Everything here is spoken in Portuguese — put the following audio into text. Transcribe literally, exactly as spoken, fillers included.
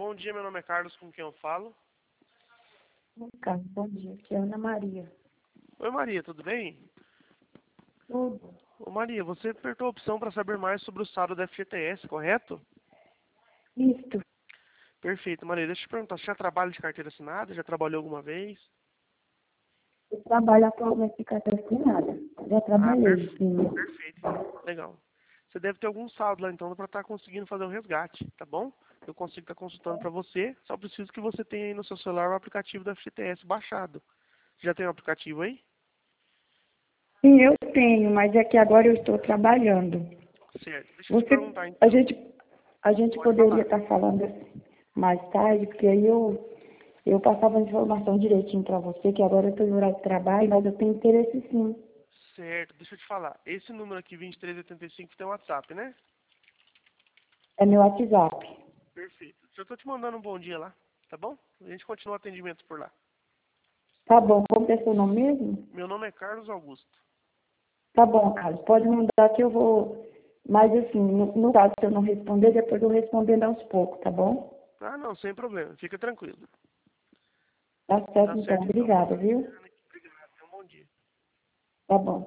Bom dia, meu nome é Carlos, com quem eu falo? Carlos, bom dia. Aqui é Ana Maria. Oi, Maria, tudo bem? Tudo. Ô, Maria, você apertou a opção para saber mais sobre o saldo da F G T S, correto? Isto. Perfeito, Maria. Deixa eu te perguntar, você já trabalha de carteira assinada? Já trabalhou alguma vez? Eu trabalho atualmente de carteira assinada. Já Ah, trabalhei, perfeito. sim. Perfeito. Legal. Você deve ter algum saldo lá, então, para estar conseguindo fazer um resgate, tá bom? Eu consigo estar consultando para você, só preciso que você tenha aí no seu celular o aplicativo da F G T S baixado. Já tem o aplicativo aí? Sim, eu tenho, mas é que agora eu estou trabalhando. Certo. Deixa eu te Você, perguntar, a então. gente, a gente Pode poderia falar. estar falando assim mais tarde, porque aí eu, eu passava a informação direitinho para você, que agora eu estou em horário de trabalho, mas eu tenho interesse sim. Certo. Deixa eu te falar. Esse número aqui, vinte e três oitenta e cinco, tem WhatsApp, né? É meu WhatsApp. Perfeito. Já tô te mandando um bom dia lá, tá bom? A gente continua atendimento por lá. Tá bom, como é seu nome mesmo? Meu nome é Carlos Augusto. Tá bom, Carlos, pode mandar que eu vou. Mas assim, no, no caso, se eu não responder, depois eu respondendo aos poucos, tá bom? Ah, não, sem problema. Fica tranquilo. Tá Tá certo, então. certo, então. Obrigada, viu? Tenha um bom dia. Tá bom.